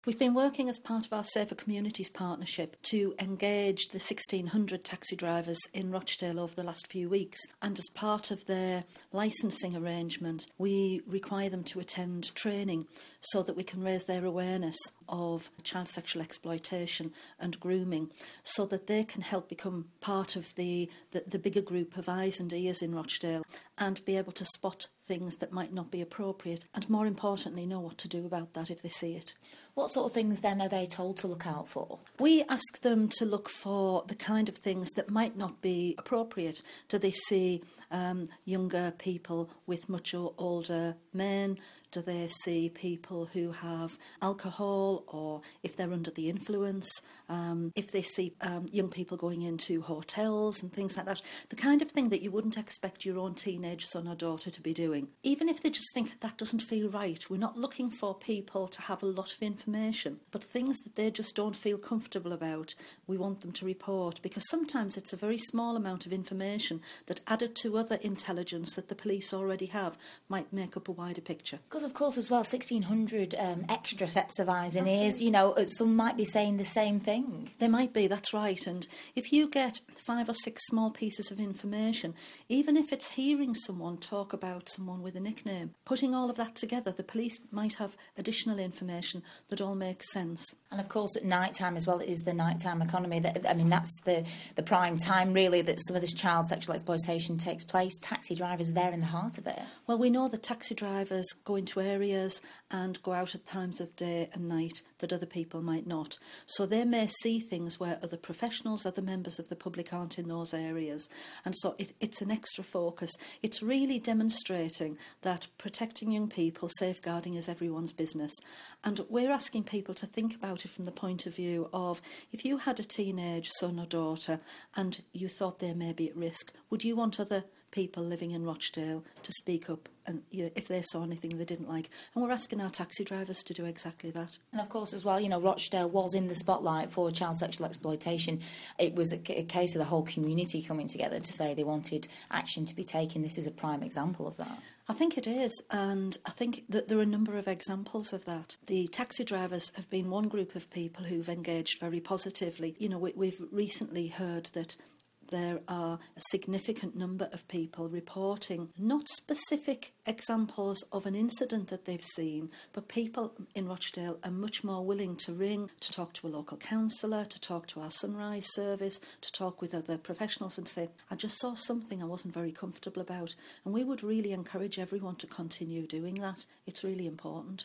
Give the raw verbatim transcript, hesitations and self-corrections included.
We've been working as part of our Safer Communities partnership to engage the sixteen hundred taxi drivers in Rochdale over the last few weeks, and as part of their licensing arrangement we require them to attend training so that we can raise their awareness of child sexual exploitation and grooming, so that they can help become part of the, the, the bigger group of eyes and ears in Rochdale and be able to spot things that might not be appropriate, and more importantly know what to do about that if they see it. What sort of things then are they told to look out for? We ask them to look for the kind of things that might not be appropriate. Do they see um, younger people with much older men? Do they see people who have alcohol, or if they're under the influence? Um, if they see um, young people going into hotels and things like that, the kind of thing that you wouldn't expect your own teenage son or daughter to be doing. Even if they just think that doesn't feel right, we're not looking for people to have a lot of information, but things that they just don't feel comfortable about, we want them to report, because sometimes it's a very small amount of information that, added to other intelligence that the police already have, might make up a wider picture. Because of course as well, sixteen hundred um, extra sets of eyes and Absolutely. ears, you know, some might be saying the same thing. They might be, that's right. And if you get five or six small pieces of information, even if it's hearing someone talk about someone with a nickname, putting all of that together, the police might have additional information that all makes sense. And of course at night time as well, it is the nighttime economy. That, I mean, that's the, the prime time really that some of this child sexual exploitation takes place. Taxi drivers are there in the heart of it. Well, we know that taxi drivers go into areas and go out at times of day and night that other people might not. So they may see things where other professionals, other members of the public aren't in those areas. And so it, it's an extra focus. It's really demonstrating that protecting young people, safeguarding is everyone's business. And we're asking people to think about it from the point of view of, if you had a teenage son or daughter and you thought they may be at risk, would you want other people living in Rochdale to speak up and, you know, if they saw anything they didn't like? And we're asking our taxi drivers to do exactly that. And of course as well, you know, Rochdale was in the spotlight for child sexual exploitation. It was a, a case of the whole community coming together to say they wanted action to be taken. This is a prime example of that. I think it is, and I think that there are a number of examples of that. The taxi drivers have been one group of people who've engaged very positively. You know, we, we've recently heard that there are a significant number of people reporting not specific examples of an incident that they've seen, but people in Rochdale are much more willing to ring, to talk to a local councillor, to talk to our Sunrise service, to talk with other professionals and say, I just saw something I wasn't very comfortable about. And we would really encourage everyone to continue doing that. It's really important.